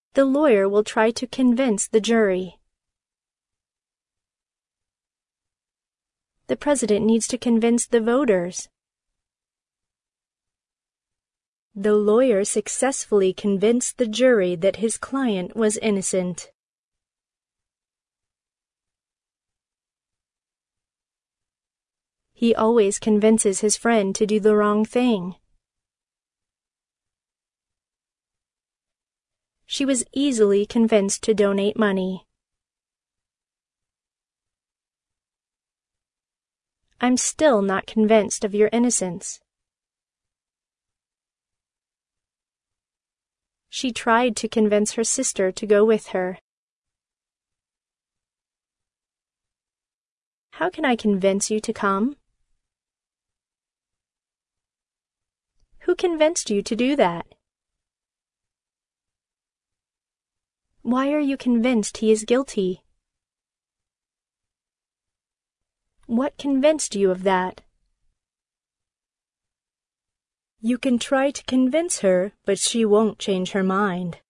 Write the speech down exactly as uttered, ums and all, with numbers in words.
The lawyer will try to convince the jury. The president needs to convince the voters. The lawyer successfully convinced the jury that his client was innocent. He always convinces his friend to do the wrong thing. She was easily convinced to donate money. I'm still not convinced of your innocence. She tried to convince her sister to go with her. How can I convince you to come? Who convinced you to do that? Why are you convinced he is guilty? What convinced you of that? You can try to convince her, but she won't change her mind.